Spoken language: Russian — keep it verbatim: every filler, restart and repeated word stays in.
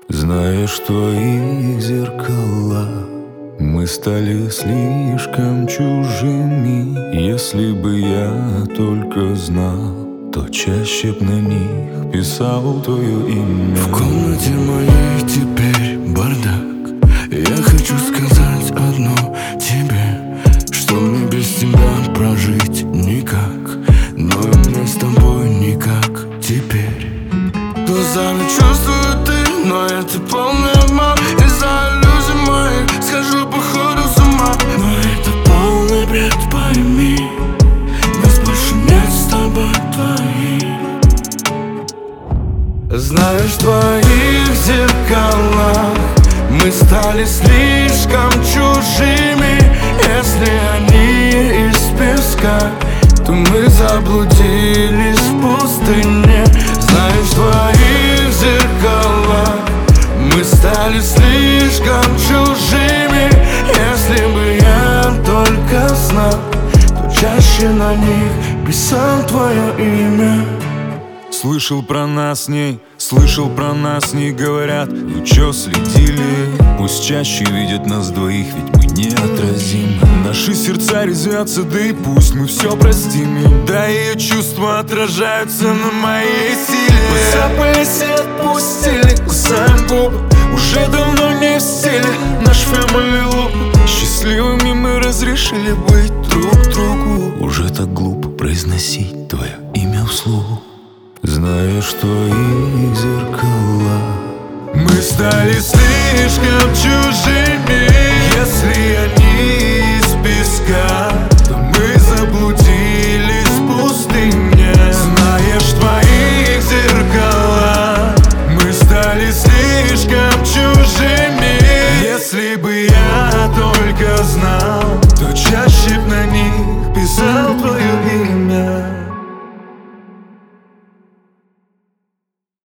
Зная, что их зеркала мы стали слишком чужими. Если бы я только знал, то чаще б на них писал твое имя. В комнате моей теперь бардак. Я хочу сказать одно тебе, что мне без тебя прожить никак. Но и мне с тобой никак теперь. Глазами чувствую ты, но это полный обман. Из-за иллюзий моих схожу походу с ума. Но это полный бред, пойми, нас больше нет с тобой твоих. Знаешь, в твоих зеркалах мы стали слишком чужими. Если они из песка, то мы заблудились в пустыне. Знаешь, в твоих зеркалах мы стали слишком чужими. Если бы я только знал, то чаще на них писал твое имя. Слышал про нас с ней, слышал про нас не говорят. Вы чё следили? Пусть чаще видят нас двоих, ведь мы неотразимы. Наши сердца резвятся, да и пусть мы все простим им. Да ее чувства отражаются на моей силе. Мы запались и отпустили, кусаем губы. Уже давно не в стиле наш family look. Счастливыми мы разрешили быть друг другу. Уже так глупо произносить твое имя вслух. Зная, что их зеркала мы стали слишком чужими. Если они из песка,